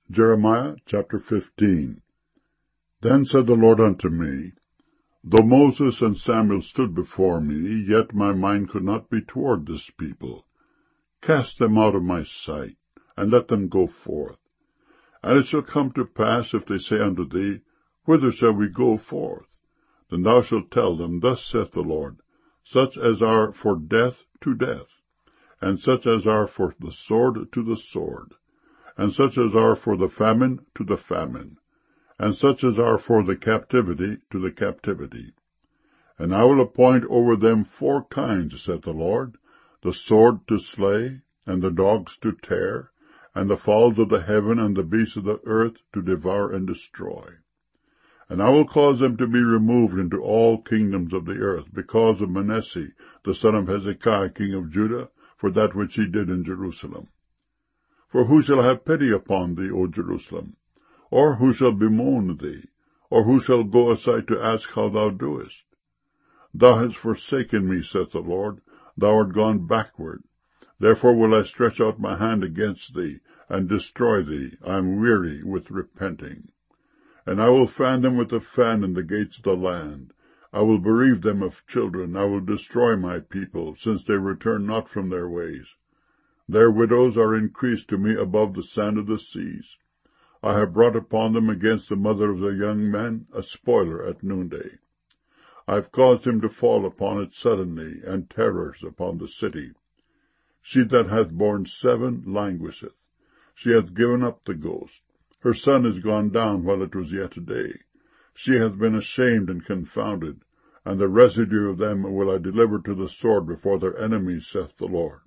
Jeremiah chapter 15. Then said the Lord unto me, Though Moses and Samuel stood before me, yet my mind could not be toward this people. Cast them out of my sight, and let them go forth. And it shall come to pass, if they say unto thee, Whither shall we go forth? Then thou shalt tell them, Thus saith the Lord, Such as are for death, to death, and such as are for the sword, to the sword, and such as are for the famine, to the famine, and such as are for the captivity, to the captivity. And I will appoint over them 4 kinds, saith the Lord, the sword to slay, and the dogs to tear, and the fowls of the heaven and the beasts of the earth to devour and destroy. And I will cause them to be removed into all kingdoms of the earth, because of Manasseh, the son of Hezekiah, king of Judah, for that which he did in Jerusalem. For who shall have pity upon thee, O Jerusalem? Or who shall bemoan thee? Or who shall go aside to ask how thou doest? Thou hast forsaken me, saith the Lord, thou art gone backward. Therefore will I stretch out my hand against thee, and destroy thee. I am weary with repenting. And I will fan them with a fan in the gates of the land. I will bereave them of children. I will destroy my people, since they return not from their ways. Their widows are increased to me above the sand of the seas. I have brought upon them against the mother of their young men a spoiler at noonday. I have caused him to fall upon it suddenly, and terrors upon the city. She that hath borne 7 languisheth. She hath given up the ghost. Her son is gone down while it was yet day. She hath been ashamed and confounded, and the residue of them will I deliver to the sword before their enemies, saith the Lord.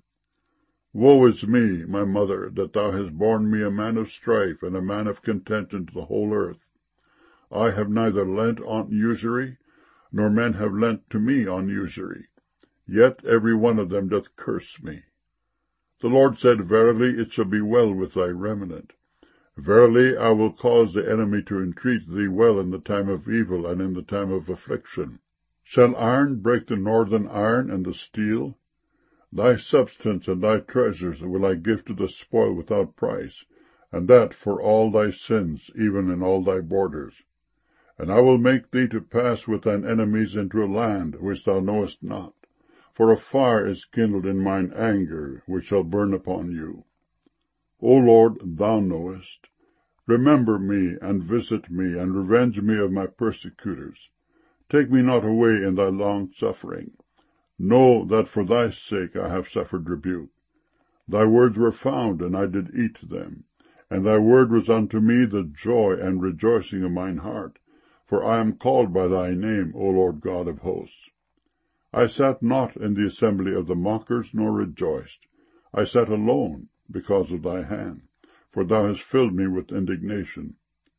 Woe is me, my mother, that thou hast borne me a man of strife and a man of contention to the whole earth. I have neither lent on usury, nor men have lent to me on usury. Yet every one of them doth curse me. The Lord said, Verily it shall be well with thy remnant. Verily I will cause the enemy to entreat thee well in the time of evil and in the time of affliction. Shall iron break the northern iron and the steel? Thy substance and thy treasures will I give to the spoil without price, and that for all thy sins, even in all thy borders. And I will make thee to pass with thine enemies into a land which thou knowest not. For a fire is kindled in mine anger, which shall burn upon you. O Lord, thou knowest. Remember me, and visit me, and revenge me of my persecutors. Take me not away in thy long suffering. Know that for thy sake I have suffered rebuke. Thy words were found, and I did eat them. And thy word was unto me the joy and rejoicing of mine heart. For I am called by thy name, O Lord God of hosts. I sat not in the assembly of the mockers, nor rejoiced. I sat alone, because of thy hand, for thou hast filled me with indignation.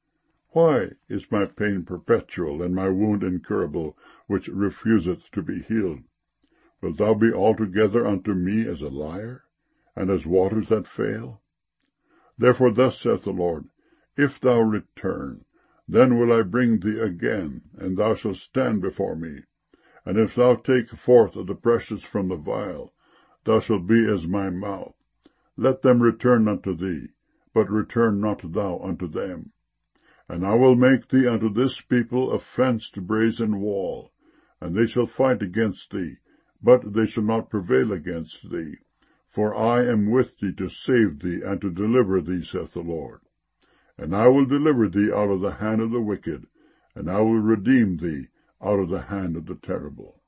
Why is my pain perpetual, and my wound incurable, which refuseth to be healed? Wilt thou be altogether unto me as a liar, and as waters that fail? Therefore thus saith the Lord, If thou return, then will I bring thee again, and thou shalt stand before me. And if thou take forth the precious from the vial, thou shalt be as my mouth. Let them return unto thee, but return not thou unto them. And I will make thee unto this people a fenced brazen wall, and they shall fight against thee, but they shall not prevail against thee. For I am with thee to save thee and to deliver thee, saith the Lord. And I will deliver thee out of the hand of the wicked, and I will redeem thee out of the hand of the terrible.